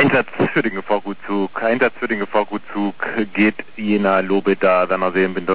Einsatz für den Gefahrgutzug. Einsatz für den Gefahrgutzug geht Jena Lobeda, Werner Seen,